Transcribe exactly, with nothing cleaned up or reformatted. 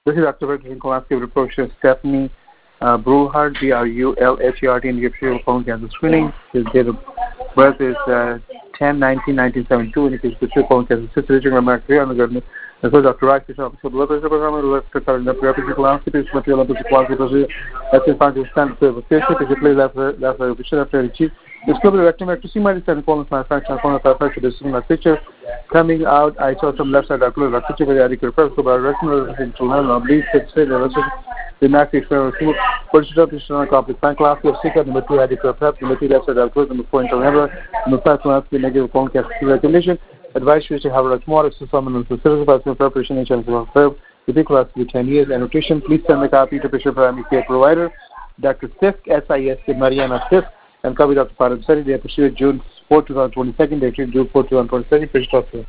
This is Doctor Veteran Colonoscopy Report Stephanie uh, Brulhart, B R U L H E R T, and you have colon cancer screening. His date of birth is uh, ten nineteen nineteen seventy-two, and it is the colon cancer situation. America, and the government. As well, Doctor Rice, Bishop, so the letters of the government, let's start the rapid colonoscopy, material of the quality, that's in fact, the standard of the patient, if you play that, that's a vision after the chief. This could be rectum to see my descent colon manufacturing colon manufacturing this is my picture coming out. I saw some left side ocular the picture with the adequate purpose about rectum to learn oblique fit straight and the max experience position of the complex fan class of seeker number two adequate prep number three left side ocular number four interlever number five colonoscopy negative colon cancer recommendation advice you to have a tomorrow to summon and facility preparation and chance of curve with class with ten years and nutrition. Please send the copy to Bishop Primary Care Provider Doctor Sisk S I S K Mariana Sisk and copy Doctor Farad Sari. They are pursued June fourth, twenty twenty-two. They treat June fourth, twenty twenty-two. Fish Doctor.